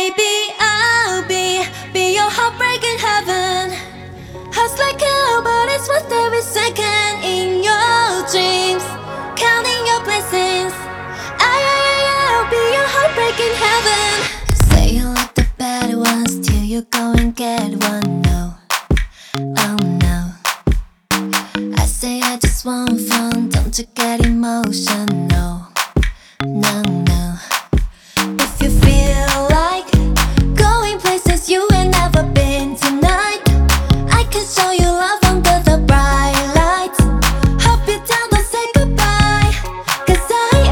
Baby, I'll be your heartbreak in heaven. Hearts like hell, but it's worth every second in your dreams, counting your blessings. I'll be your heartbreak in heaven. Say you like the bad ones till you go and get one. No, oh no. I say I just want fun, don't you get emotional? No, no. If you feel like going places you ain't never been tonight, I can show you love under the bright lights. Hope you down, don't say goodbye, 'cause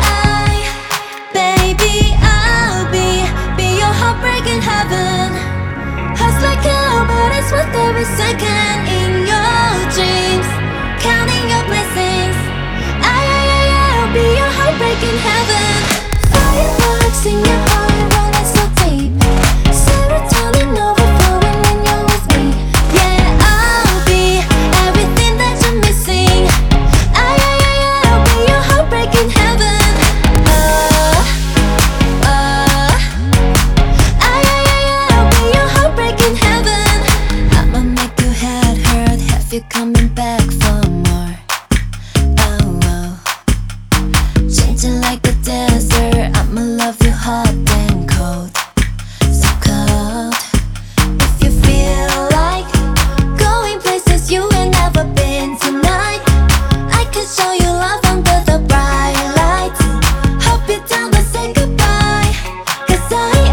baby, I'll be your heartbreak in heaven. Hearts like hell, but it's worth every second in your dreams, counting your blessings. I'll be your heartbreak in heaven. Fireworks in your heart running so deep, serotonin overflowing when you're with me. Yeah, I'll be everything that you're missing. I'll be your heartbreak in heaven. I'll be your heartbreak in heaven. I'ma make your head hurt, have you coming back for more. Changing like a desert, I'ma love you hot and cold, so cold. If you feel like going places you ain't never been tonight, I can show you love under the bright lights. Hope you down, but say goodbye, 'cause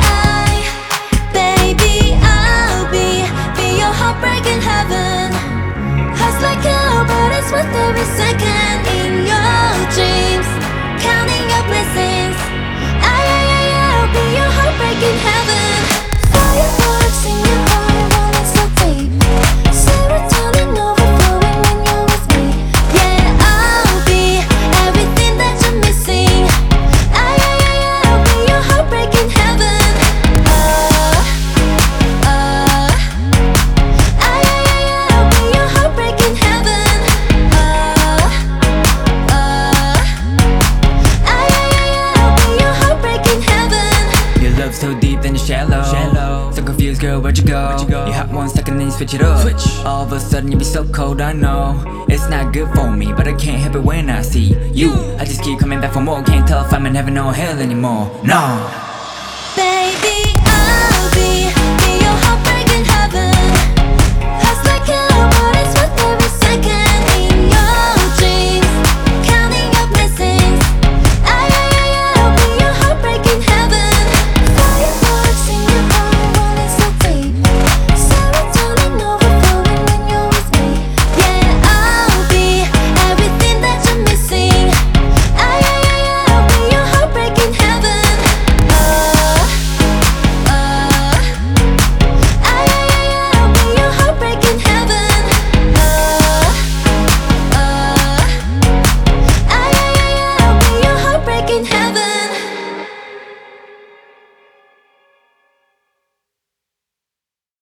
baby, I'll be your heartbreak in heaven. Hearts like hell, but it's worth every second in your dreams, counting your blessings. I'll be your heartbreak in heaven. Fireworks in your heart running so deep, serotonin overflowing when you're with me. Yeah, I'll be everything that you're missing. I'll be your heartbreak in heaven. I'll be your heartbreak in heaven. Your love so deep then you're shallow. So confused, girl, where'd you go? You hot 1 second then you switch it up. All of a sudden you be so cold, I know it's not good for me, but I can't help it when I see you. I just keep coming back for more, can't tell if I'm in heaven or hell anymore. No.